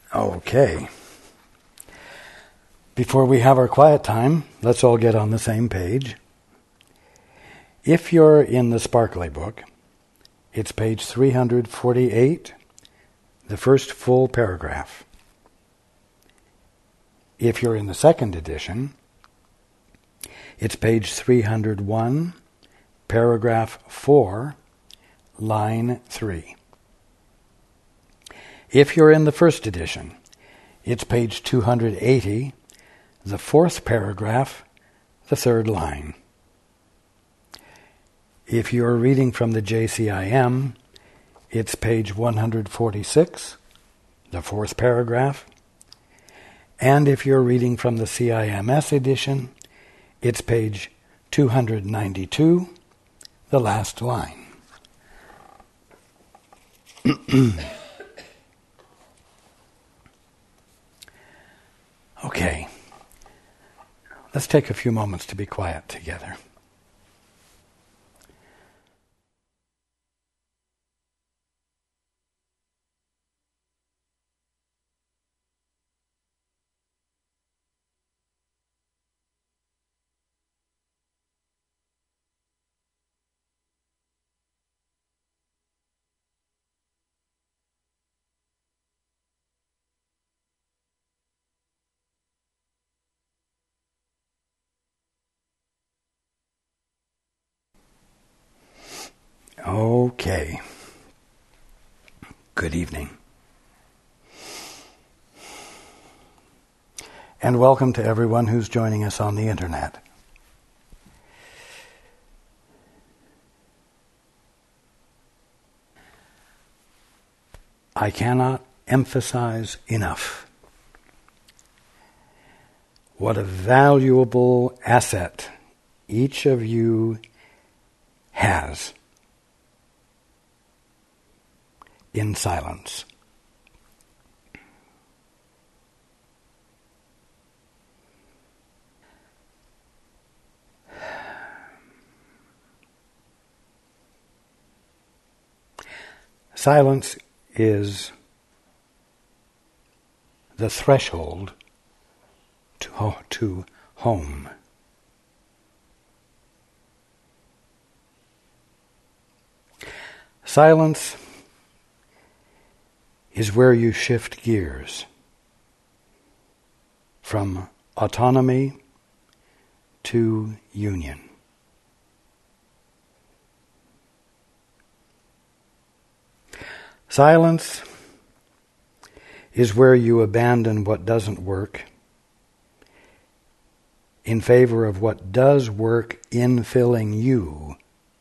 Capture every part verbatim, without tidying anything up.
Okay. Before we have our quiet time, let's all get on the same page. If you're in the Sparkly book, it's page three hundred forty-eight, the first full paragraph. If you're in the second edition, it's page three hundred one, paragraph four, line three. If you're in the first edition, it's page two hundred eighty, the fourth paragraph, the third line. If you're reading from the J C I M, it's page one hundred forty-six, the fourth paragraph. And if you're reading from the C I M S edition, it's page two hundred ninety-two, the last line. Okay, let's take a few moments to be quiet together. Okay. Good evening. And welcome to everyone who's joining us on the internet. I cannot emphasize enough what a valuable asset each of you has in silence. Silence is the threshold to, ho- to home. Silence is where you shift gears from autonomy to union. Silence is where you abandon what doesn't work in favor of what does work in filling you.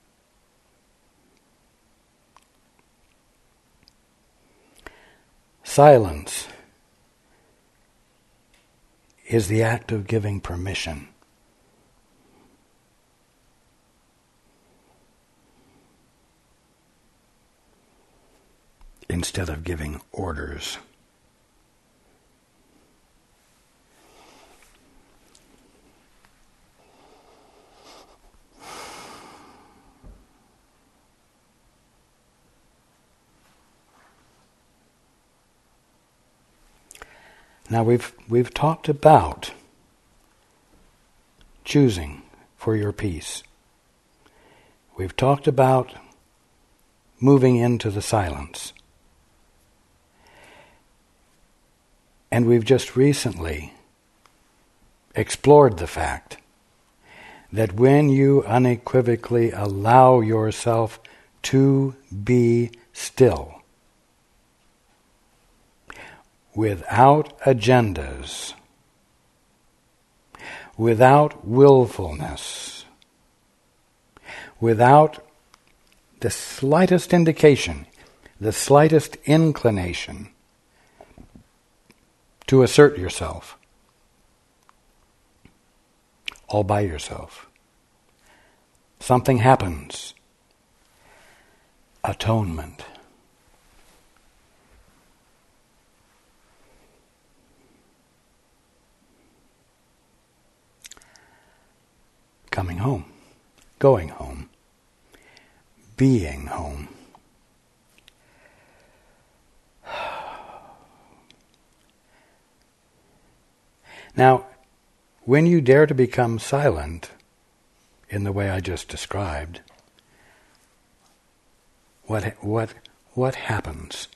Silence is the act of giving permission. Instead of giving orders. Now we've we've talked about choosing for your peace. We've talked about moving into the silence. And we've just recently explored the fact that when you unequivocally allow yourself to be still, without agendas, without willfulness, without the slightest indication, the slightest inclination to assert yourself, all by yourself, something happens. Atonement. Coming home, going home, being home. Now, when you dare to become silent in the way I just described, what what what happens?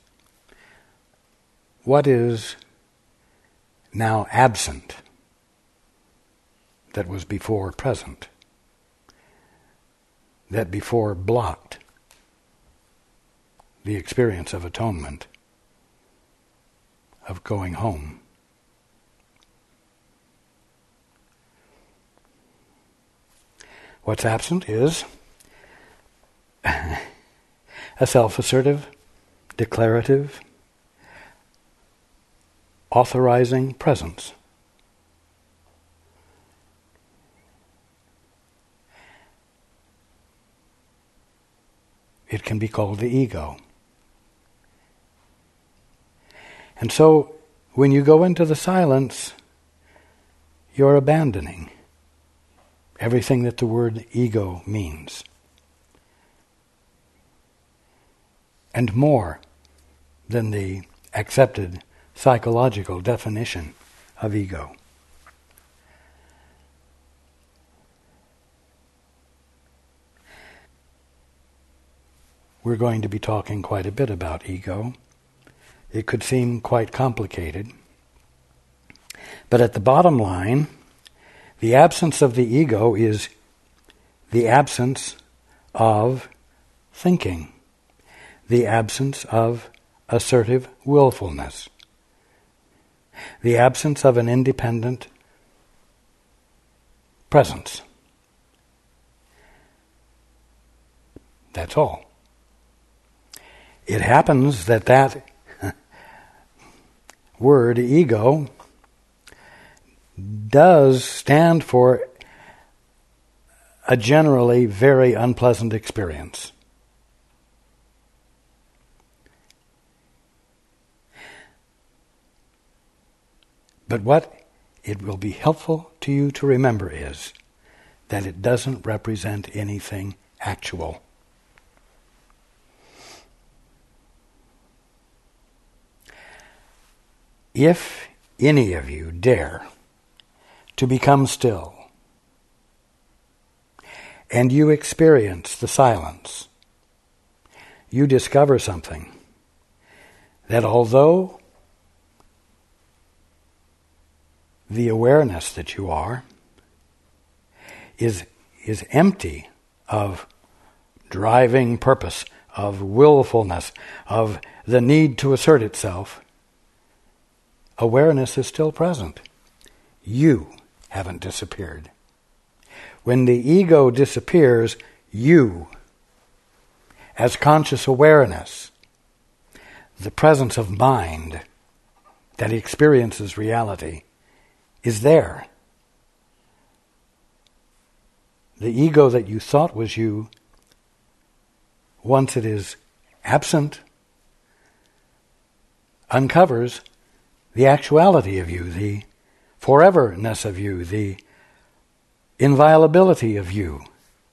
What is now absent that was before present, that before blocked the experience of atonement, of going home? What's absent is a self-assertive, declarative, authorizing presence. It can be called the ego. And so, when you go into the silence, you're abandoning everything that the word ego means. And more than the accepted psychological definition of ego. We're going to be talking quite a bit about ego. It could seem quite complicated. But at the bottom line, the absence of the ego is the absence of thinking, the absence of assertive willfulness, the absence of an independent presence. That's all. It happens that that word, ego, does stand for a generally very unpleasant experience. But what it will be helpful to you to remember is that it doesn't represent anything actual. If any of you dare to become still, and you experience the silence, you discover something that although the awareness that you are is, is empty of driving purpose, of willfulness, of the need to assert itself, awareness is still present. You haven't disappeared. When the ego disappears, you, as conscious awareness, the presence of mind that experiences reality, is there. The ego that you thought was you, once it is absent, uncovers the actuality of you, the foreverness of you, the inviolability of you,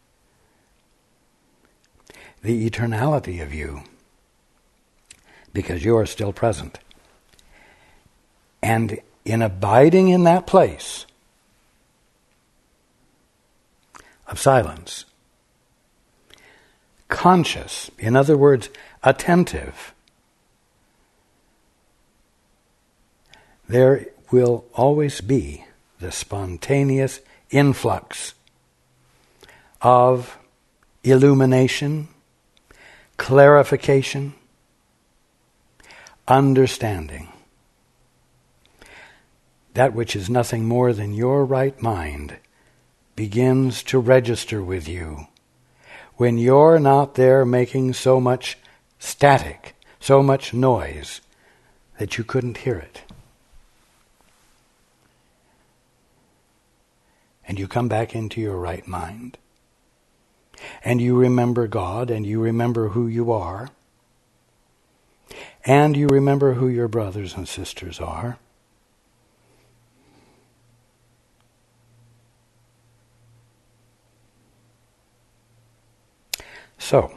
the eternality of you, because you are still present. And in abiding in that place of silence, conscious, in other words, attentive, there will always be the spontaneous influx of illumination, clarification, understanding. That which is nothing more than your right mind begins to register with you when you're not there making so much static, so much noise that you couldn't hear it. And you come back into your right mind. And you remember God, and you remember who you are. And you remember who your brothers and sisters are. So,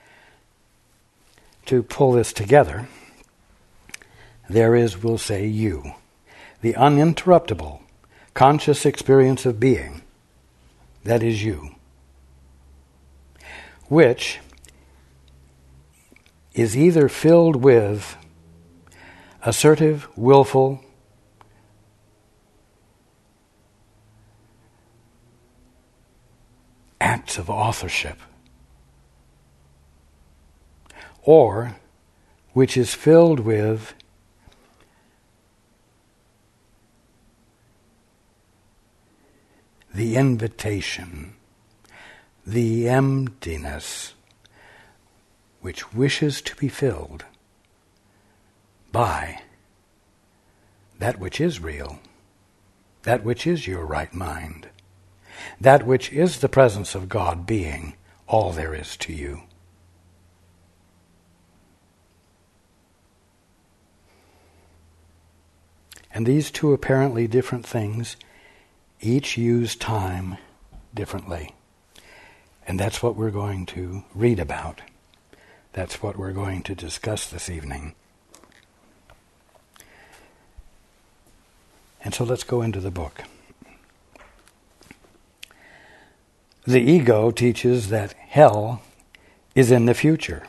to pull this together, there is, we'll say, you, the uninterruptible conscious experience of being, that is you, which is either filled with assertive, willful, acts of authorship, or which is filled with the invitation, the emptiness, which wishes to be filled by that which is real, that which is your right mind, that which is the presence of God being all there is to you. And these two apparently different things each use time differently. And that's what we're going to read about. That's what we're going to discuss this evening. And so let's go into the book. The ego teaches that hell is in the future.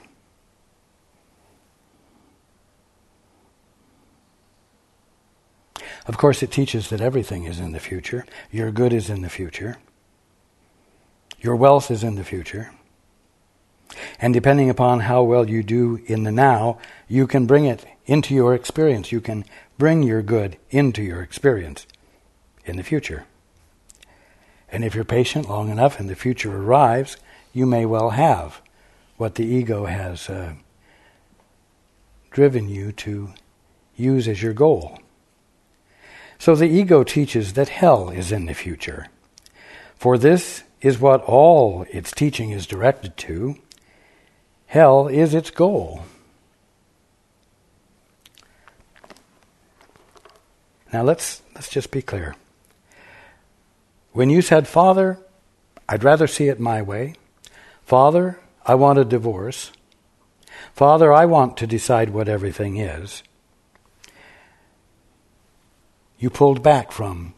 Of course, it teaches that everything is in the future. Your good is in the future. Your wealth is in the future. And depending upon how well you do in the now, you can bring it into your experience. You can bring your good into your experience in the future. And if you're patient long enough and the future arrives, you may well have what the ego has uh, driven you to use as your goal. So the ego teaches that hell is in the future. For this is what all its teaching is directed to. Hell is its goal. Now let's let's just be clear. When you said, "Father, I'd rather see it my way. Father, I want a divorce. Father, I want to decide what everything is," you pulled back from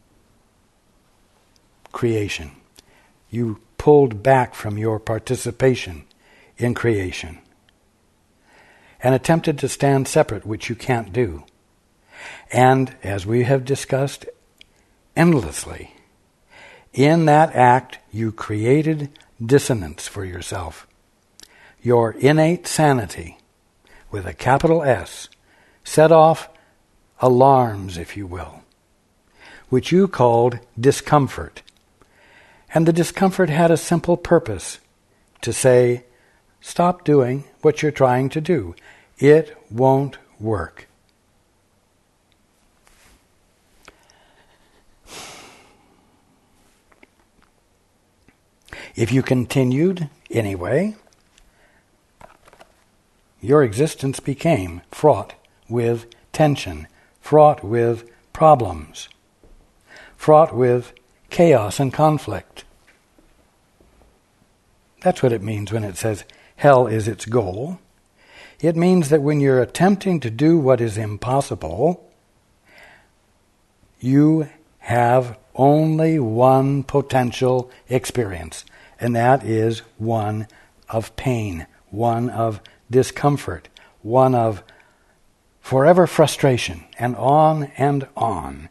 creation. You pulled back from your participation in creation and attempted to stand separate, which you can't do. And as we have discussed endlessly, in that act you created dissonance for yourself. Your innate sanity, with a capital S, set off alarms, if you will, which you called discomfort. And the discomfort had a simple purpose, to say, stop doing what you're trying to do. It won't work. If you continued anyway, your existence became fraught with tension, fraught with problems, fraught with chaos and conflict. That's what it means when it says hell is its goal. It means that when you're attempting to do what is impossible, you have only one potential experience, and that is one of pain, one of discomfort, one of forever frustration, and on and on.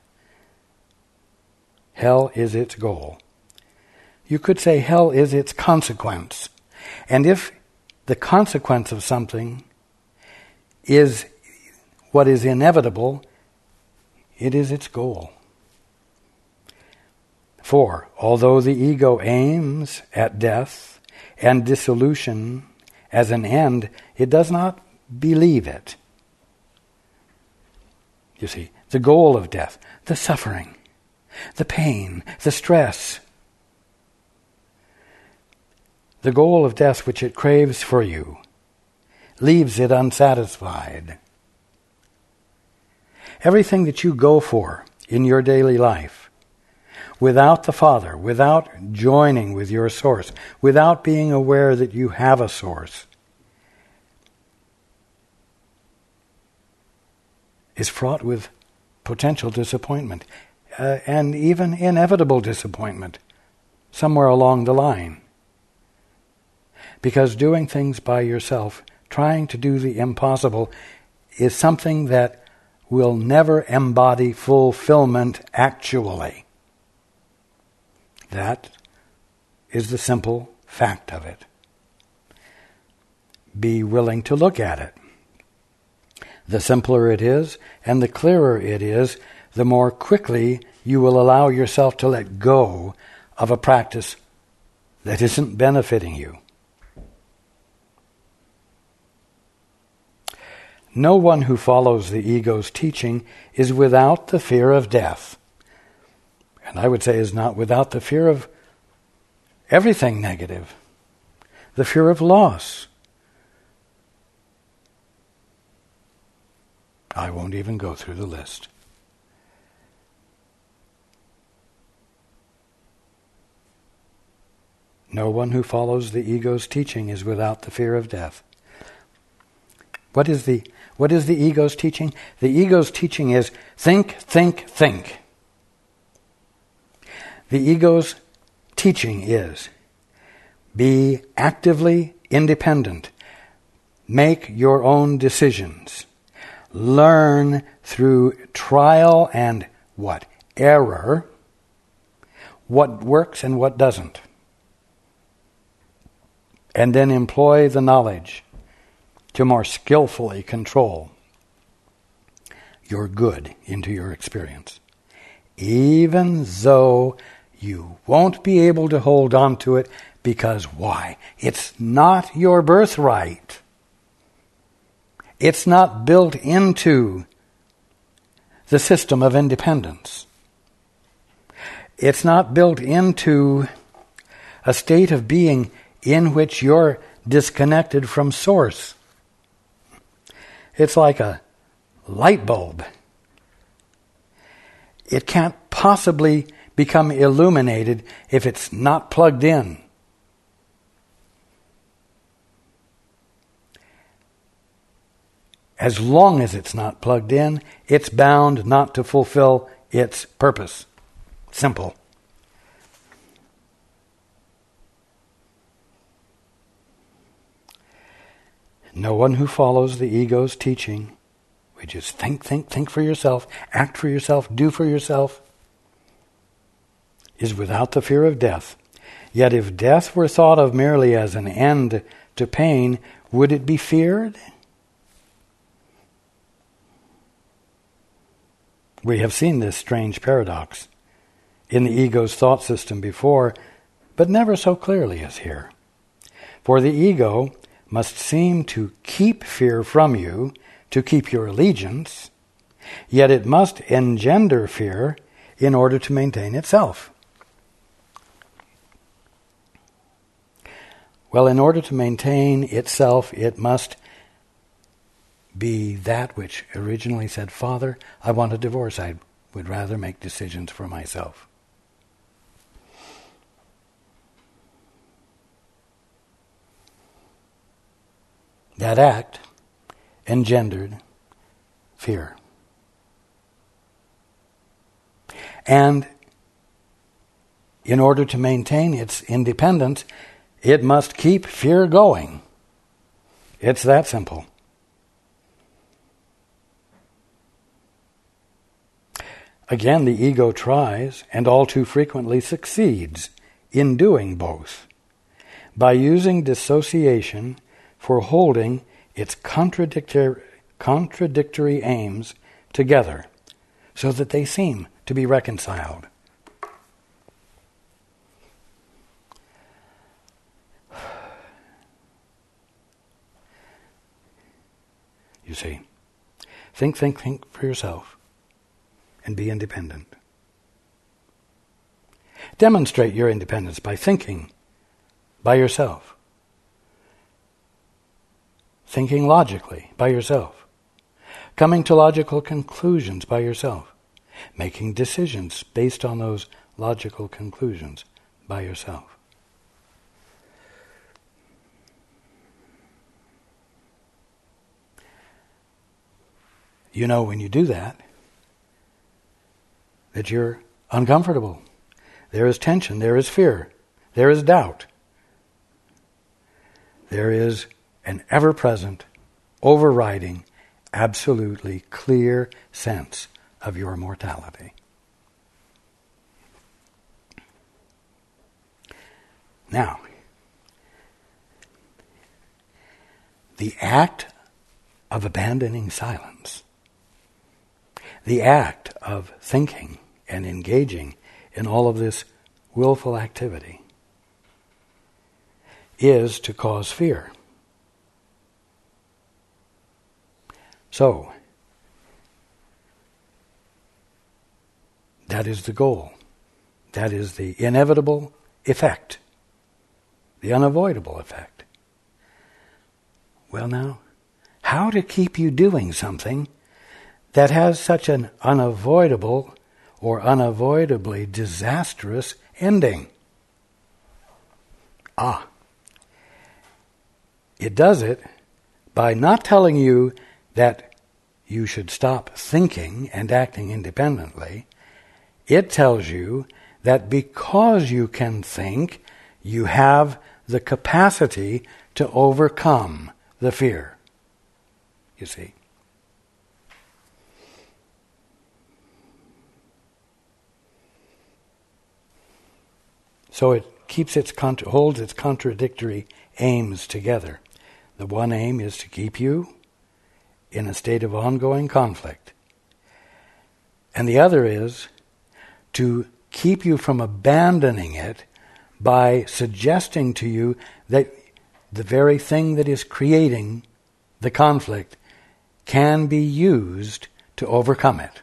Hell is its goal. You could say hell is its consequence. And if the consequence of something is what is inevitable, it is its goal. For although the ego aims at death and dissolution as an end, it does not believe it. You see, the goal of death, the suffering, the pain, the stress, the goal of death which it craves for you, leaves it unsatisfied. Everything that you go for in your daily life, without the Father, without joining with your source, without being aware that you have a source, is fraught with potential disappointment. uh, and even inevitable disappointment somewhere along the line. Because doing things by yourself, trying to do the impossible, is something that will never embody fulfillment actually. That is the simple fact of it. Be willing to look at it. The simpler it is, and the clearer it is, the more quickly you will allow yourself to let go of a practice that isn't benefiting you. No one who follows the ego's teaching is without the fear of death. And I would say is not without the fear of everything negative. The fear of loss. I won't even go through the list. No one who follows the ego's teaching is without the fear of death. What is the what is the ego's teaching? The ego's teaching is think, think, think. The ego's teaching is be actively independent. Make your own decisions. Learn through trial and what? Error. What works and what doesn't. And then employ the knowledge to more skillfully control your good into your experience. Even though you won't be able to hold on to it, because why? It's not your birthright. It's not built into the system of independence. It's not built into a state of being in which you're disconnected from source. It's like a light bulb. It can't possibly become illuminated if it's not plugged in. As long as it's not plugged in, it's bound not to fulfill its purpose. Simple. No one who follows the ego's teaching, which is think, think, think for yourself, act for yourself, do for yourself, is without the fear of death. Yet if death were thought of merely as an end to pain, would it be feared? We have seen this strange paradox in the ego's thought system before, but never so clearly as here. For the ego must seem to keep fear from you, to keep your allegiance, yet it must engender fear in order to maintain itself. Well, in order to maintain itself, it must be that which originally said, Father, I want a divorce. I would rather make decisions for myself. That act engendered fear. And in order to maintain its independence, it must keep fear going. It's that simple. Again, the ego tries, and all too frequently succeeds, in doing both, by using dissociation for holding its contradictory, contradictory aims together, so that they seem to be reconciled. You see, think, think, think for yourself. And be independent. Demonstrate your independence by thinking by yourself. Thinking logically by yourself. Coming to logical conclusions by yourself. Making decisions based on those logical conclusions by yourself. You know, when you do that, that you're uncomfortable. There is tension, there is fear, there is doubt. There is an ever-present, overriding, absolutely clear sense of your mortality. Now, the act of abandoning silence, the act of thinking and engaging in all of this willful activity, is to cause fear. So, that is the goal. That is the inevitable effect, the unavoidable effect. Well now, how to keep you doing something that has such an unavoidable or unavoidably disastrous ending? Ah, it does it by not telling you that you should stop thinking and acting independently. It tells you that because you can think, you have the capacity to overcome the fear. You see? So it keeps its contra- holds its contradictory aims together. The one aim is to keep you in a state of ongoing conflict. And the other is to keep you from abandoning it by suggesting to you that the very thing that is creating the conflict can be used to overcome it.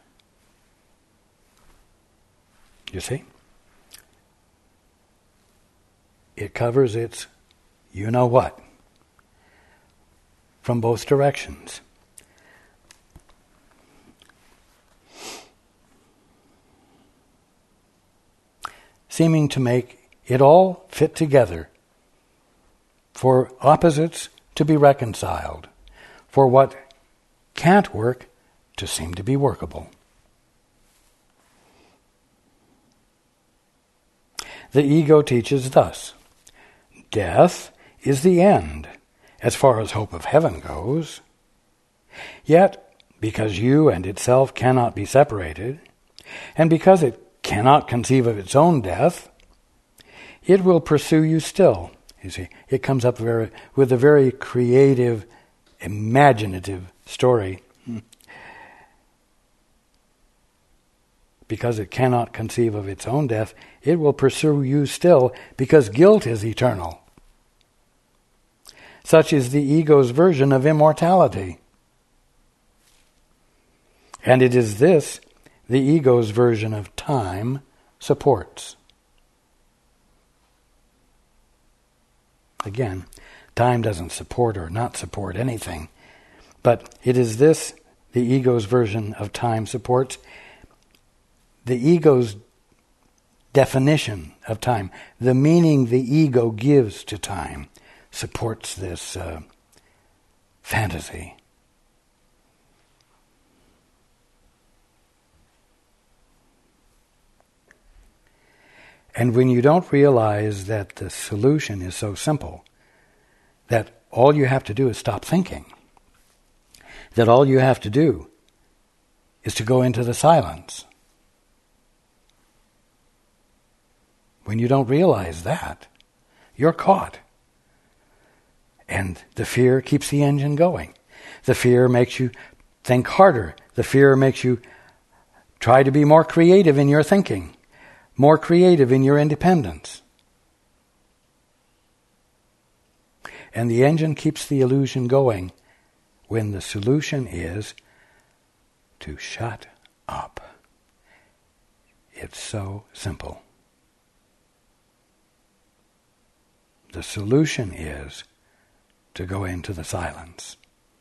You see? It covers its you-know-what from both directions. Seeming to make it all fit together for opposites to be reconciled, for what can't work to seem to be workable. The ego teaches thus: death is the end, as far as hope of heaven goes. Yet, because you and itself cannot be separated, and because it cannot conceive of its own death, it will pursue you still. You see, it comes up very, with a very creative, imaginative story. Because it cannot conceive of its own death, it will pursue you still, because guilt is eternal. Such is the ego's version of immortality. And it is this the ego's version of time supports. Again, time doesn't support or not support anything, but it is this the ego's version of time supports. The ego's definition of time, the meaning the ego gives to time, supports this uh, fantasy. And when you don't realize that the solution is so simple, that all you have to do is stop thinking, that all you have to do is to go into the silence. When you don't realize that, you're caught. And the fear keeps the engine going. The fear makes you think harder. The fear makes you try to be more creative in your thinking, more creative in your independence. And the engine keeps the illusion going when the solution is to shut up. It's so simple. The solution is to go into the silence.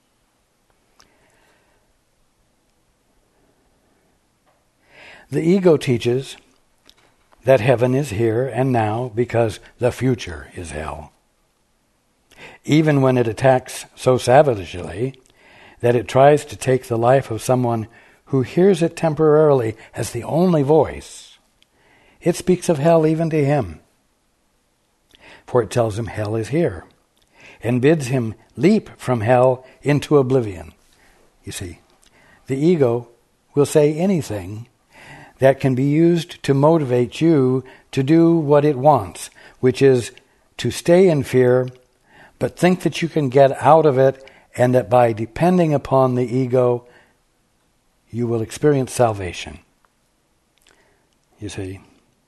The ego teaches that heaven is here and now because the future is hell. Even when it attacks so savagely that it tries to take the life of someone who hears it temporarily as the only voice, it speaks of hell even to him. For it tells him hell is here, and bids him leap from hell into oblivion. You see, the ego will say anything that can be used to motivate you to do what it wants, which is to stay in fear, but think that you can get out of it, and that by depending upon the ego, you will experience salvation. You see?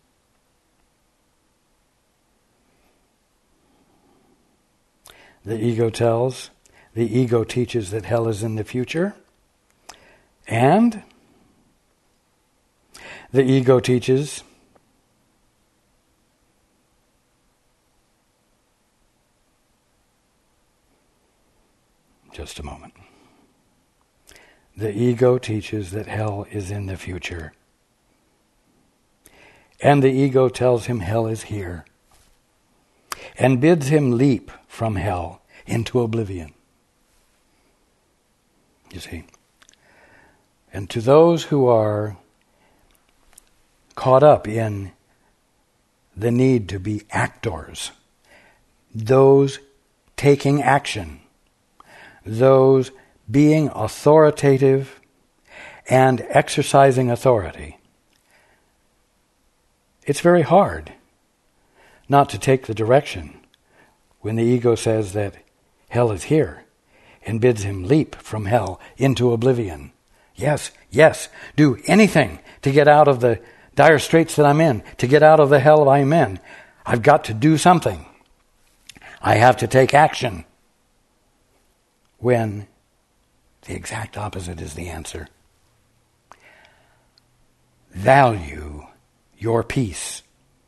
The ego tells, the ego teaches that hell is in the future, and the ego teaches just a moment. The ego teaches that hell is in the future. And the ego tells him hell is here, and bids him leap from hell into oblivion. You see? And to those who are caught up in the need to be actors, those taking action, those being authoritative and exercising authority, it's very hard not to take the direction when the ego says that hell is here and bids him leap from hell into oblivion. Yes, yes, do anything to get out of the dire straits that I'm in, to get out of the hell I'm in. I've got to do something. I have to take action. When the exact opposite is the answer. Value your peace.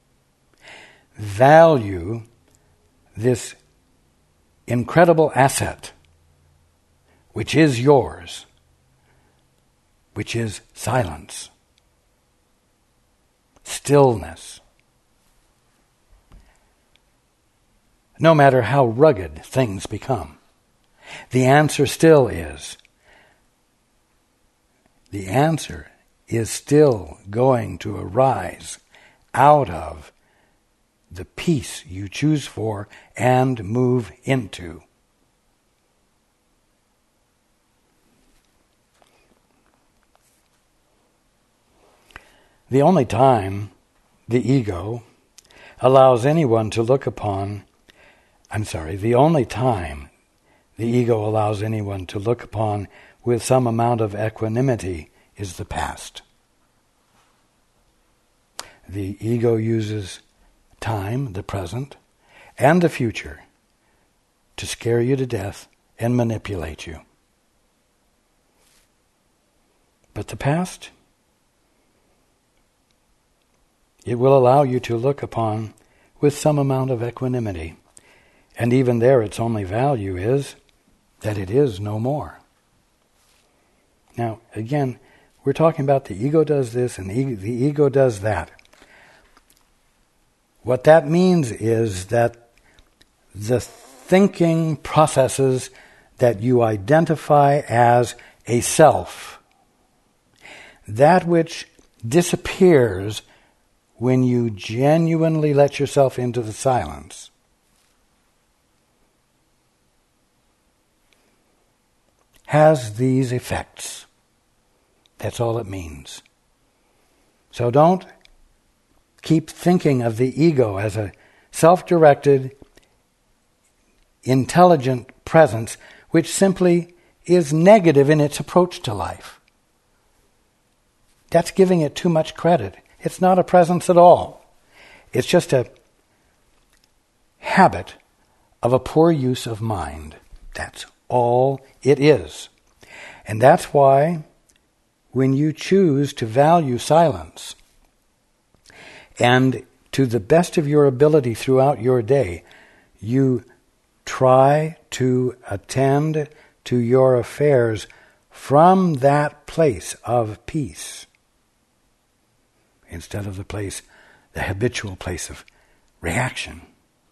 Value this incredible asset, which is yours, which is silence, stillness. No matter how rugged things become, the answer still is, the answer is still going to arise out of the peace you choose for and move into. The only time the ego allows anyone to look upon, I'm sorry, the only time the ego allows anyone to look upon with some amount of equanimity is the past. The ego uses time, the present, and the future to scare you to death and manipulate you. But the past, it will allow you to look upon with some amount of equanimity. And even there, its only value is that it is no more. Now, again, we're talking about the ego does this and the ego, the ego does that. What that means is that the thinking processes that you identify as a self, that which disappears when you genuinely let yourself into the silence, has these effects. That's all it means. So don't keep thinking of the ego as a self-directed, intelligent presence which simply is negative in its approach to life. That's giving it too much credit. It's not a presence at all. It's just a habit of a poor use of mind. That's all it is. And that's why when you choose to value silence and to the best of your ability throughout your day, you try to attend to your affairs from that place of peace instead of the place, the habitual place of reaction.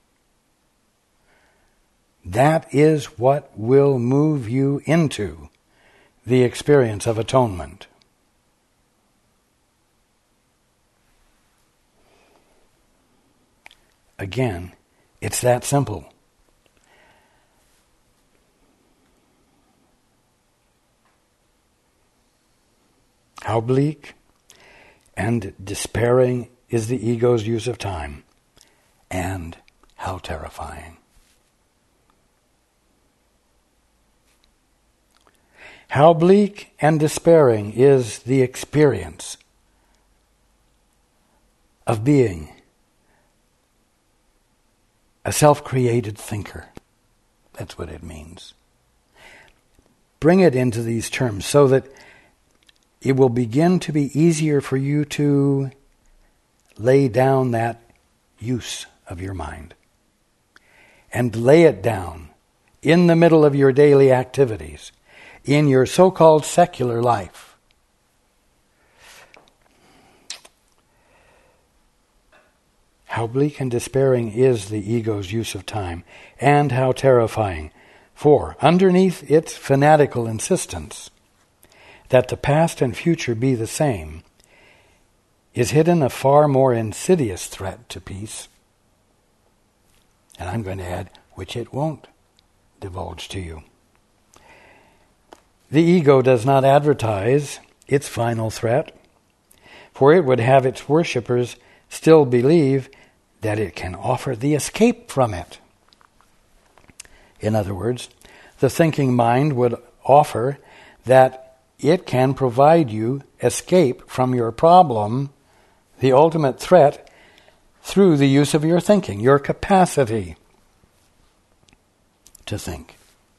That is what will move you into the experience of atonement. Again, it's that simple. How bleak and despairing is the ego's use of time, and how terrifying. How bleak and despairing is the experience of being a self-created thinker. That's what it means. Bring it into these terms so that it will begin to be easier for you to lay down that use of your mind and lay it down in the middle of your daily activities, in your so-called secular life. How bleak and despairing is the ego's use of time, and how terrifying. For underneath its fanatical insistence that the past and future be the same is hidden a far more insidious threat to peace. And I'm going to add, which it won't divulge to you. The ego does not advertise its final threat, for it would have its worshippers still believe that it can offer the escape from it. In other words, the thinking mind would offer that it can provide you escape from your problem, the ultimate threat, through the use of your thinking, your capacity to think.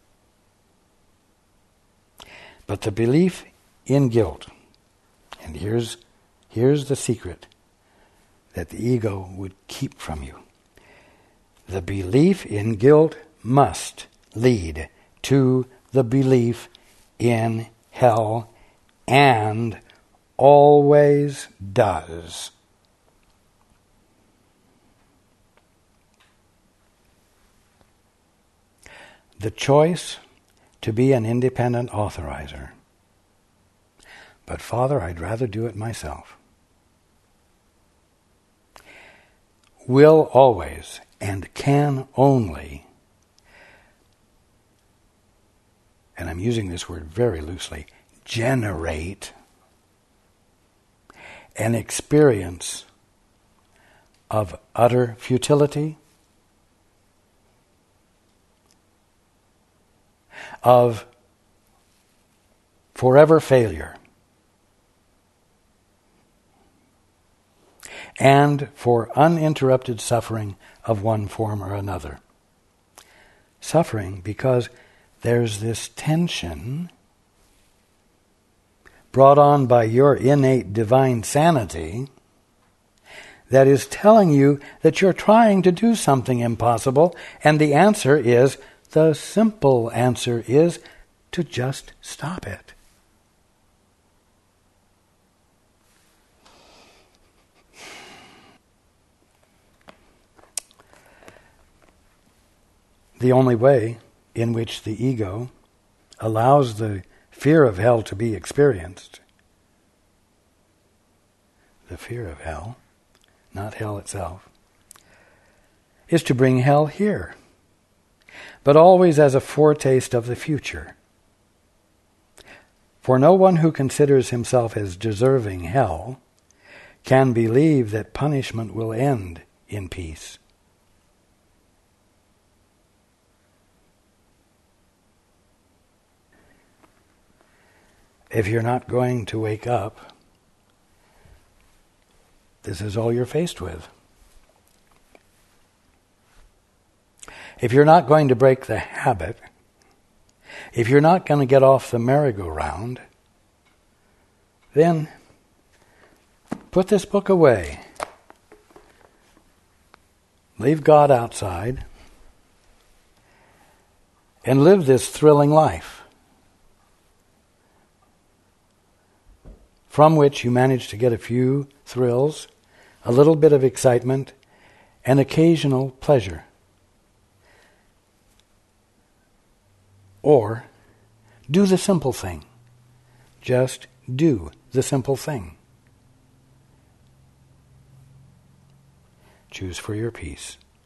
But the belief in guilt, and here's, here's the secret that the ego would keep from you. The belief in guilt must lead to the belief in hell, and always does. The choice to be an independent authorizer. But Father, I'd rather do it myself. Will always and can only, and I'm using this word very loosely, generate an experience of utter futility, of forever failure, and for uninterrupted suffering of one form or another. Suffering because there's this tension brought on by your innate divine sanity that is telling you that you're trying to do something impossible, and the answer is, the simple answer is, to just stop it. The only way in which the ego allows the fear of hell to be experienced, the fear of hell, not hell itself, is to bring hell here, but always as a foretaste of the future. For no one who considers himself as deserving hell can believe that punishment will end in peace. If you're not going to wake up, this is all you're faced with. If you're not going to break the habit, if you're not going to get off the merry-go-round, then put this book away. Leave God outside and live this thrilling life, from which you manage to get a few thrills, a little bit of excitement, and occasional pleasure. Or do the simple thing. Just do the simple thing. Choose for your peace.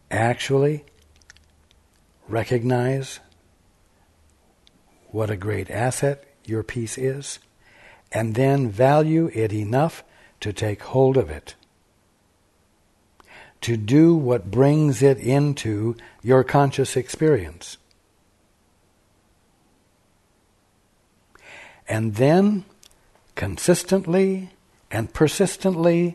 actually recognize what a great asset your peace is, and then value it enough to take hold of it, to do what brings it into your conscious experience. And then, consistently and persistently,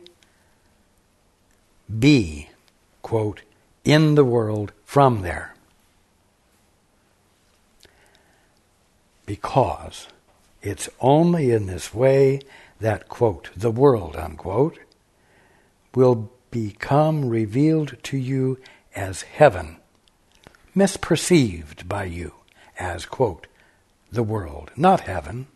be, quote, in the world from there. Because it's only in this way that, quote, the world, unquote, will become revealed to you as heaven, misperceived by you as, quote, the world, not heaven,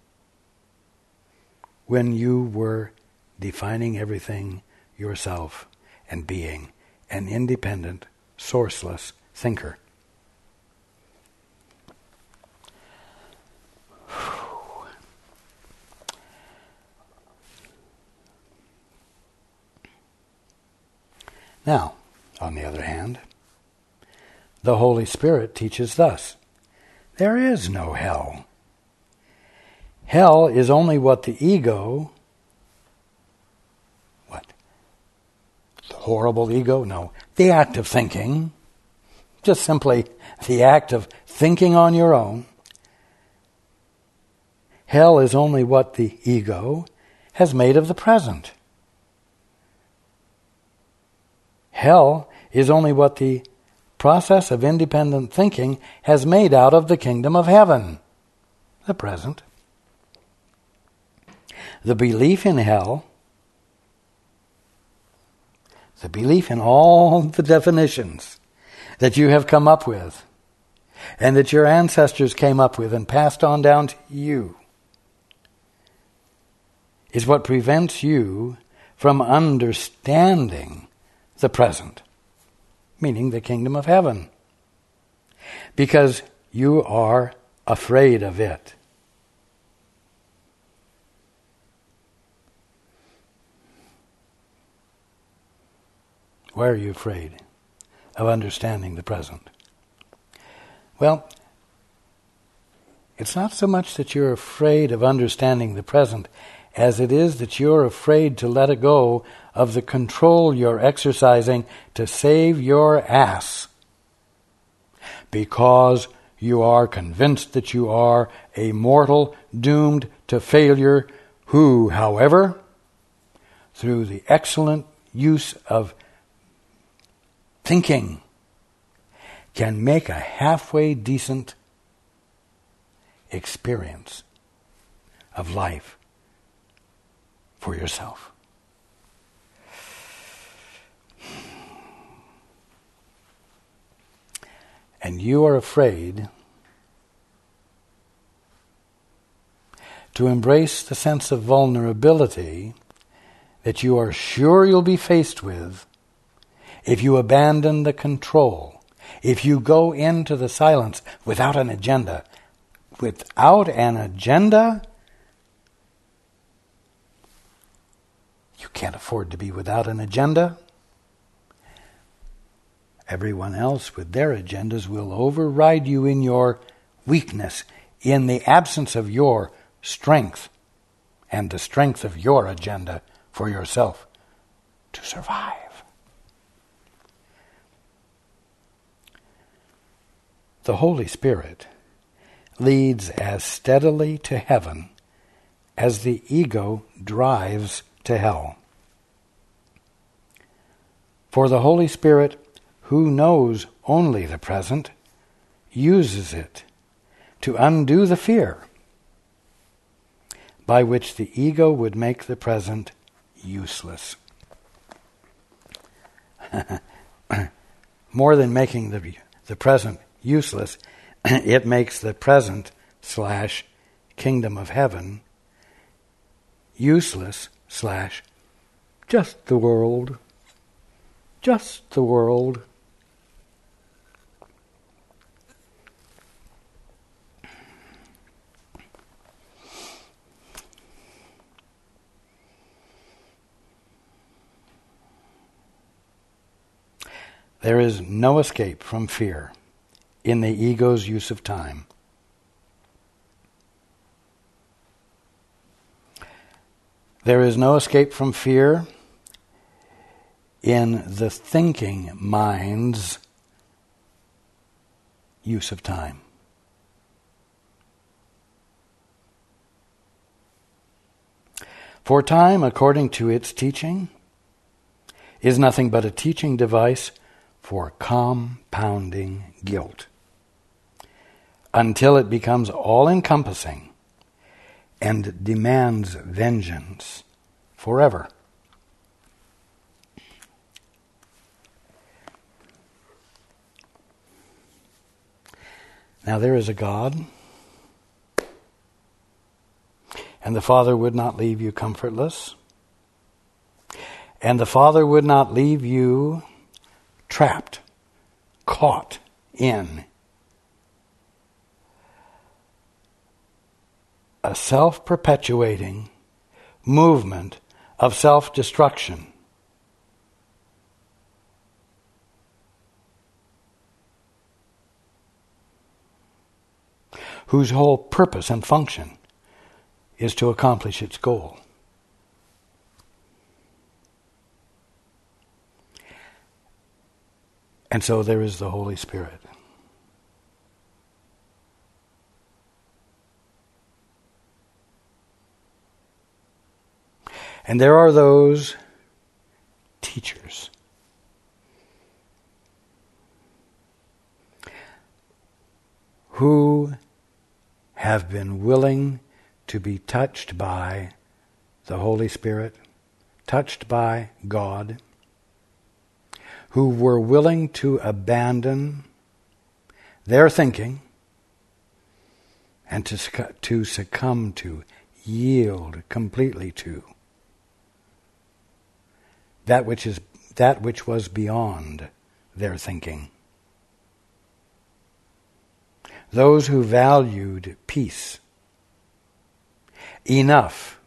when you were defining everything yourself and being an independent, sourceless thinker. Now, on the other hand, the Holy Spirit teaches thus: there is no hell. Hell is only what the ego, what? The horrible ego? No. The act of thinking, just simply the act of thinking on your own. Hell is only what the ego has made of the present. Hell is only what the process of independent thinking has made out of the kingdom of heaven, the present. The belief in hell, the belief in all the definitions that you have come up with and that your ancestors came up with and passed on down to you, is what prevents you from understanding the present, meaning the kingdom of heaven, because you are afraid of it. Why are you afraid of understanding the present? Well, it's not so much that you're afraid of understanding the present as it is that you're afraid to let it go of the control you're exercising to save your ass, because you are convinced that you are a mortal doomed to failure who, however, through the excellent use of thinking, can make a halfway decent experience of life for yourself. And you are afraid to embrace the sense of vulnerability that you are sure you'll be faced with if you abandon the control, if you go into the silence without an agenda. Without an agenda, you can't afford to be without an agenda. Everyone else with their agendas will override you in your weakness, in the absence of your strength and the strength of your agenda for yourself to survive. The Holy Spirit leads as steadily to heaven as the ego drives to hell. For the Holy Spirit, who knows only the present, uses it to undo the fear by which the ego would make the present useless. More than making the, the present useless, it makes the present slash kingdom of heaven useless slash just the world. Just the world. There is no escape from fear in the ego's use of time. There is no escape from fear in the thinking mind's use of time. For time, according to its teaching, is nothing but a teaching device for compounding guilt, until it becomes all-encompassing and demands vengeance forever. Now there is a God, and the Father would not leave you comfortless, and the Father would not leave you trapped, caught in a self-perpetuating movement of self-destruction. Whose whole purpose and function is to accomplish its goal. And so there is the Holy Spirit. And there are those teachers who have been willing to be touched by the Holy Spirit, touched by God, who were willing to abandon their thinking and to, to succumb to, yield completely to that which is that which was beyond their thinking. Those who valued peace enough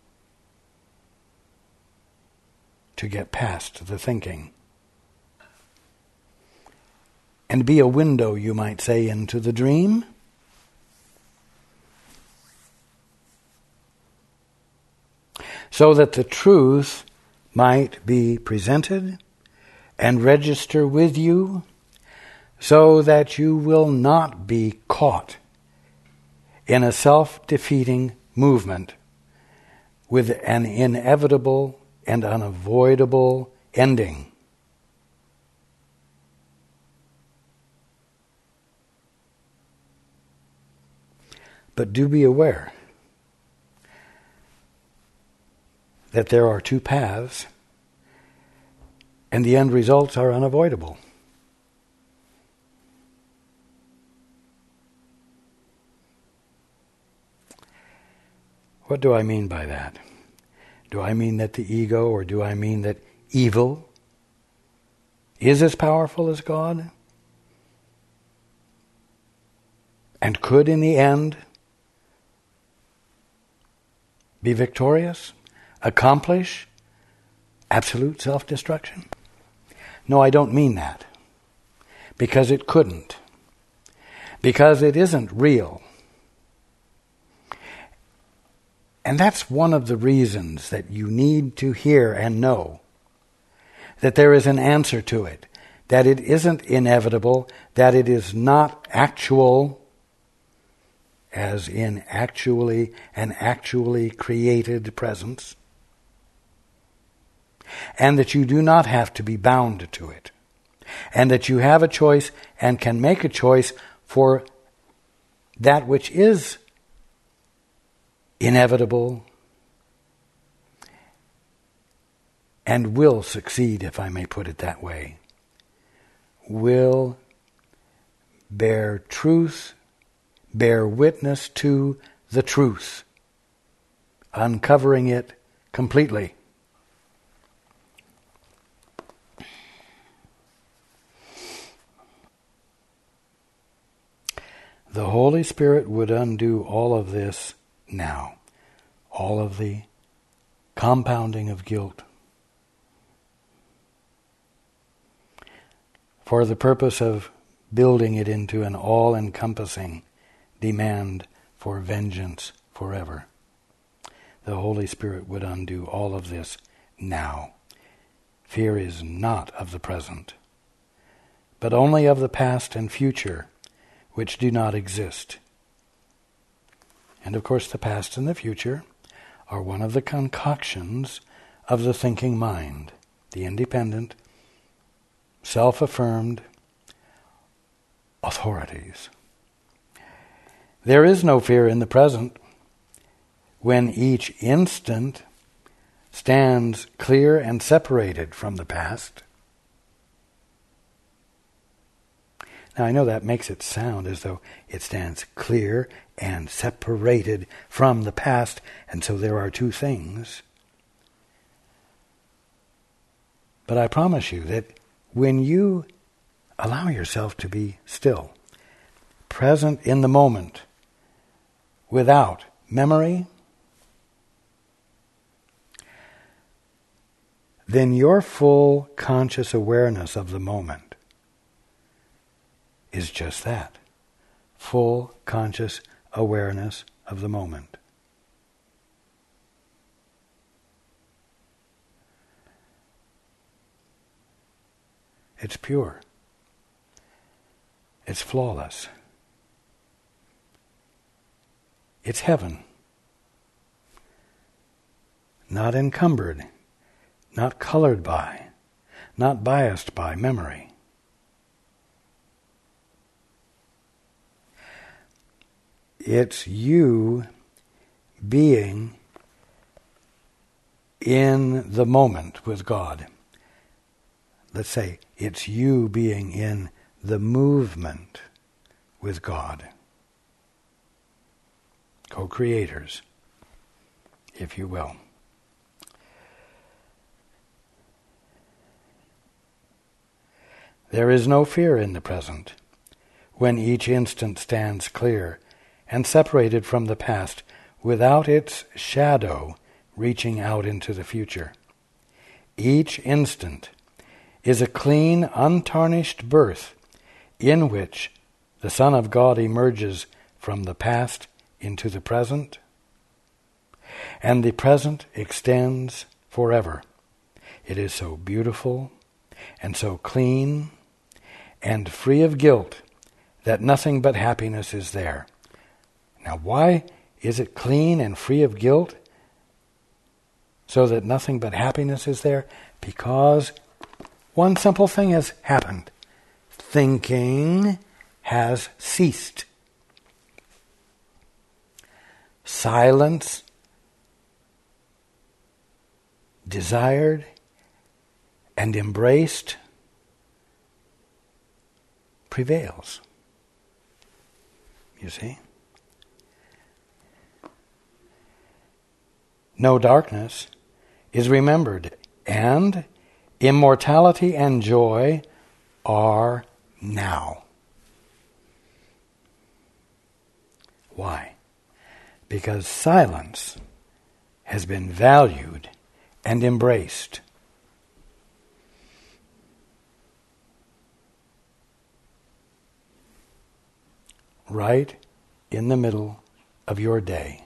to get past the thinking and be a window, you might say, into the dream. So that the truth might be presented and register with you, so that you will not be caught in a self-defeating movement with an inevitable and unavoidable ending. But do be aware that there are two paths, and the end results are unavoidable. What do I mean by that? Do I mean that the ego, or do I mean that evil is as powerful as God and could in the end be victorious, accomplish absolute self-destruction? No, I don't mean that, because it couldn't, because it isn't real. And that's one of the reasons that you need to hear and know that there is an answer to it, that it isn't inevitable, that it is not actual, as in actually an actually created presence, and that you do not have to be bound to it, and that you have a choice and can make a choice for that which is inevitable and will succeed, if I may put it that way, will bear truth, bear witness to the truth, uncovering it completely. The Holy Spirit would undo all of this now, all of the compounding of guilt. for the purpose of building it into an all-encompassing demand for vengeance forever. The Holy Spirit would undo all of this now. Fear is not of the present, but only of the past and future, which do not exist. And of course the past and the future are one of the concoctions of the thinking mind, the independent, self-affirmed authorities. There is no fear in the present when each instant stands clear and separated from the past. Now I know that makes it sound as though it stands clear and separated from the past, and so there are two things. But I promise you that when you allow yourself to be still, present in the moment, without memory, then your full conscious awareness of the moment is just that, full conscious awareness of the moment. It's pure. It's flawless. It's heaven. Not encumbered, not colored by, not biased by memory. It's you being in the moment with God. Let's say it's you being in the movement with God. Co-creators, if you will. There is no fear in the present when each instant stands clear and separated from the past without its shadow reaching out into the future. Each instant is a clean, untarnished birth in which the Son of God emerges from the past into the present, and the present extends forever. It is so beautiful and so clean and free of guilt that nothing but happiness is there. Now, why is it clean and free of guilt so that nothing but happiness is there? Because one simple thing has happened. Thinking has ceased. Silence, desired and embraced, prevails. You see? No darkness is remembered, and immortality and joy are now. Why? Because silence has been valued and embraced. Right in the middle of your day.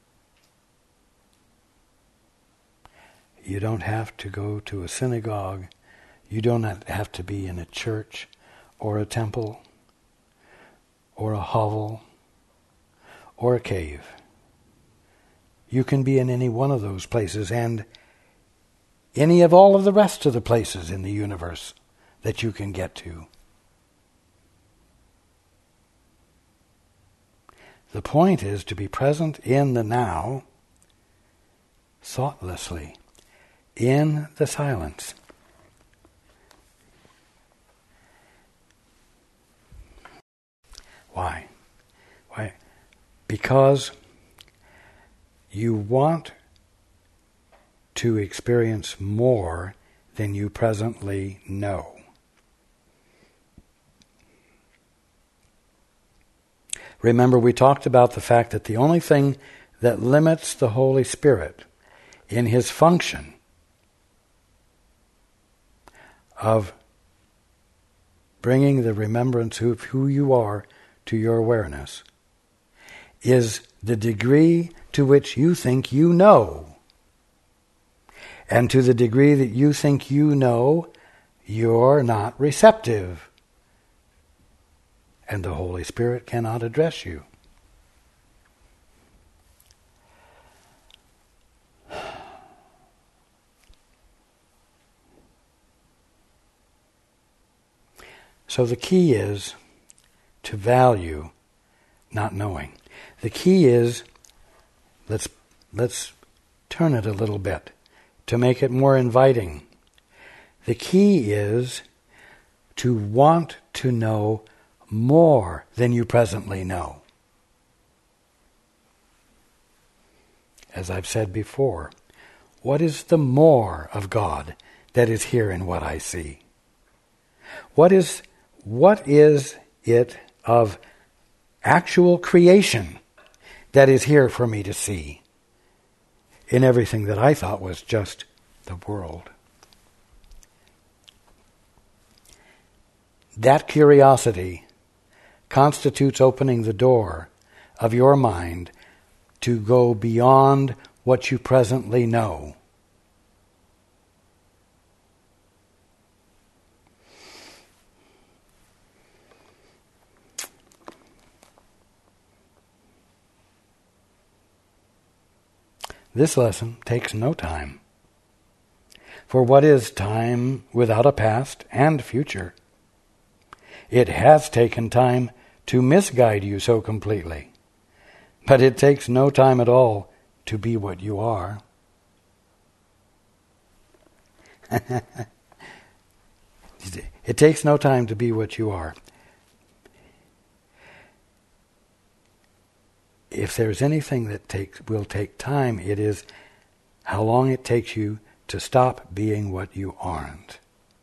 You don't have to go to a synagogue. You don't have to be in a church or a temple or a hovel or a cave. You can be in any one of those places and any of all of the rest of the places in the universe that you can get to. The point is to be present in the now, thoughtlessly, in the silence. Why? Why? Because you want to experience more than you presently know. Remember, we talked about the fact that the only thing that limits the Holy Spirit in his function of bringing the remembrance of who you are to your awareness, is the degree to which you think you know. And to the degree that you think you know, you're not receptive. And the Holy Spirit cannot address you. So the key is to value not knowing. The key is, let's let's turn it a little bit to make it more inviting. The key is to want to know more than you presently know. As I've said before, what is the more of God that is here in what I see? What is what is it of actual creation that is here for me to see in everything that I thought was just the world? That curiosity constitutes opening the door of your mind to go beyond what you presently know. This lesson takes no time. For what is time without a past and future? It has taken time to misguide you so completely, but it takes no time at all to be what you are. It takes no time to be what you are. If there's anything that takes will take time, it is how long it takes you to stop being what you aren't.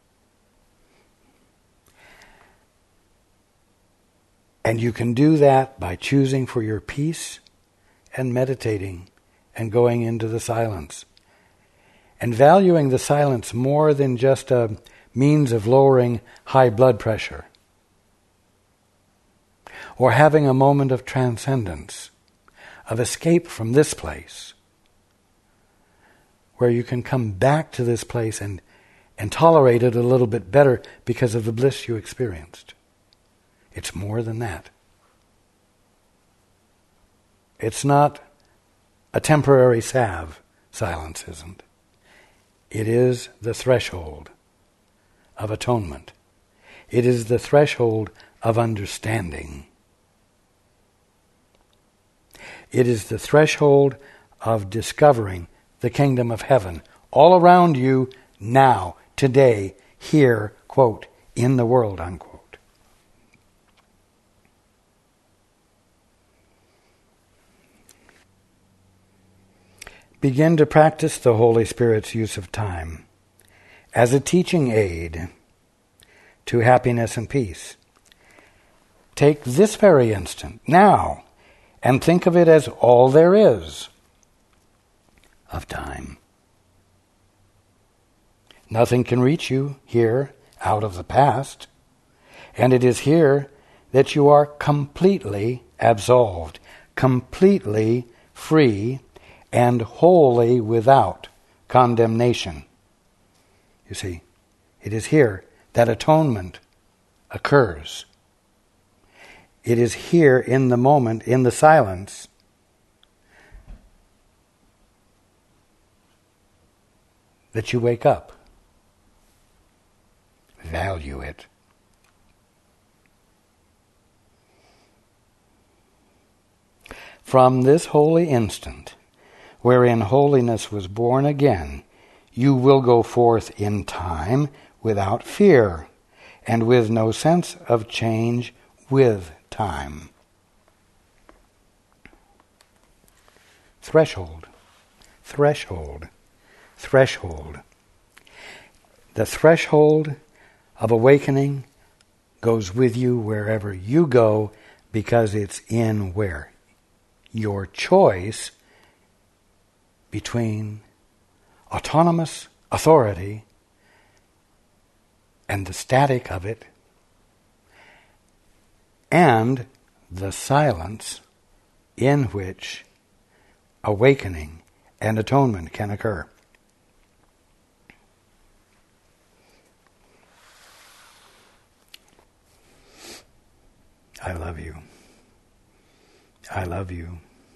And you can do that by choosing for your peace and meditating and going into the silence. And valuing the silence more than just a means of lowering high blood pressure. Or having a moment of transcendence, of escape from this place, where you can come back to this place and, and tolerate it a little bit better because of the bliss you experienced. It's more than that. It's not a temporary salve, silence isn't. It is the threshold of atonement. It is the threshold of understanding. It is the threshold of discovering the kingdom of heaven all around you now, today, here, quote, in the world, unquote. Begin to practice the Holy Spirit's use of time as a teaching aid to happiness and peace. Take this very instant, now, and think of it as all there is of time. Nothing can reach you here out of the past, and it is here that you are completely absolved, completely free, and wholly without condemnation. You see, it is here that atonement occurs. It is here in the moment, in the silence, that you wake up. Value it. From this holy instant, wherein holiness was born again, you will go forth in time without fear, and with no sense of change with time. Threshold, threshold, threshold. The threshold of awakening goes with you wherever you go, because it's in where? Your choice between autonomous authority and the static of it and the silence in which awakening and atonement can occur. I love you. I love you.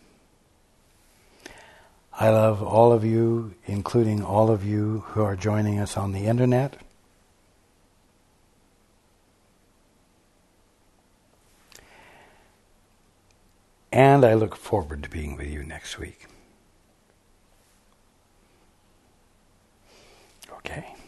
I love all of you, including all of you who are joining us on the internet. And I look forward to being with you next week. Okay.